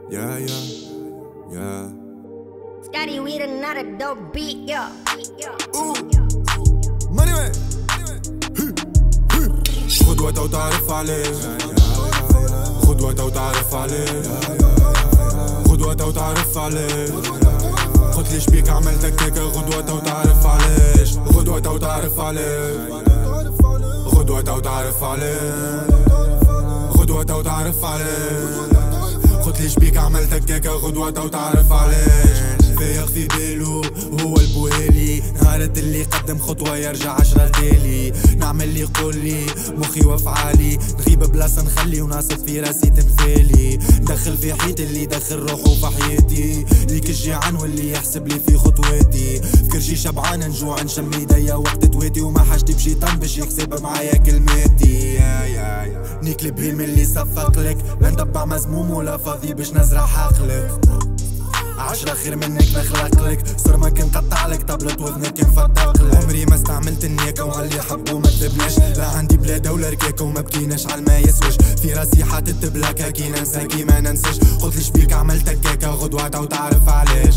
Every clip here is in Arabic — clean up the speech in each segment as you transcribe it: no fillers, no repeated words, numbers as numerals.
Yeah, yeah, yeah. Scotty with another dope beat, yeah. Ooh, money man. خد وقت وتعرف عليه، خد وقت وتعرف عليه، خد وقت وتعرف عليه. قلت ليش بيك عملتك هيك؟ خد وقت وتعرف عليه، خد وقت وتعرف عليه، خد وقت وتعرف عليه، خد وقت وتعرف عليه. قلت ليش بيك عملتك هيك؟ خد وقت وتعرف عليه. فايق في بالو هو البوهيلي، نهارت اللي قدم خطوة يرجع 10 غدالي. نعمل اللي يقول لي مخي وافعالي، نغيب بلاصة نخلي وناصب في راسي تمثالي. ندخل في حيط اللي يدخل روحه في حياتي، ليك الجيعان واللي يحسب لي في خطواتي. فكرشي شبعان نجوع نشم ايديا وقت تواتي، وما حاجتي بشيطان باش يكسب معايا كلماتي. نكلب هيل من اللي صفقلك، لا نتبع مزموم ولا فاضي باش نزرع حقلك. 10 خير منك نخلقلك، صر ما كنقطعلك طبلة وذنك نفتقلك. عمري ما استعملت النياكة وعلي حبو ما تبناش، لا عندي بلادة ولا ركاكة وما بكيناش عالما يسوش. في راسي حاطط بلاكة كي ننسى كي ما ننساش. قلت ليش بيك عملتك هيك؟ غدوة وتعرف علاش،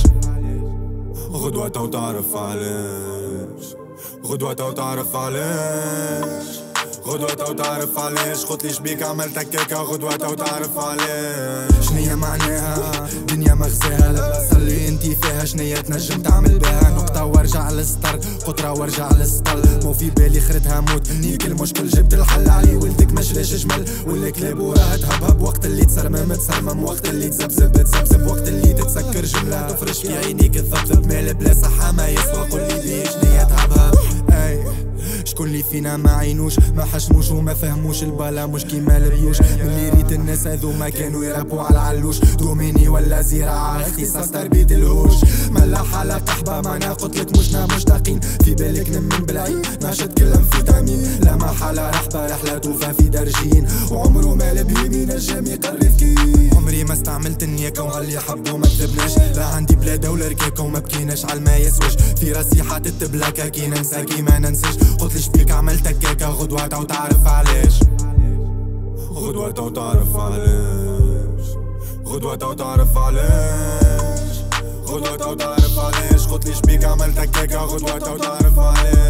غدوة وتعرف علاش، غدوة وتعرف علاش، غدوة وتعرف علاش. قلت ليش بيك عملتك هيك؟ غدوة وتعرف علاش. شنيا معناها دنيا مغزاها، البلاصة اللي انتي فيها شنيا تنجم تعمل بها؟ نقطة وارجع للسطر، قطرة وارجع للسطل. مو في بالي خرتها موت، نيك المشكل جبت الحل علي. ولدك مجلاش جمل والكلاب وراها تهبهب، وقت اللي تسرمم تسرمم، وقت اللي تزبزب تزبزب، وقت اللي تتسكر جملة تفرش في عينيك تذبذب. مال بلا صحة ما يسوى، قولي ليش شنيا تهبهب؟ شكون اللي فينا ما عينوش ما حشموش وما فهموش البلا مش كيما البيوش. اللي ريت الناس هذو ما كانوا يربوا على العلوش، دوميني ولا زراعة اختصاص تربية الهوش. ملا حالة قحبة معنا قلتلك مشنا مشتاقين، في بالك نمن بالعين ناشط كل انفيتامين. لا محالة رحبة رحلة توفى في درجين، وعمره ما بيمين الجامي قرب كي. عمري ما استعملت النياكة وعلي حبو ما كذبناش، لا عندي بلادة ولا ركاكة وما بكيناش عالما يسوش. في راسي حاطط بلاكة كي ننسى كي ما ننساش. قلت ليش بيك عملتك هيك؟ غدوة وتعرف علاش، غدوة وتعرف علاش، غدوة وتعرف علاش، غدوة وتعرف علاش. قلت ليش بيك عملتك هيك؟ غدوة وتعرف علاش.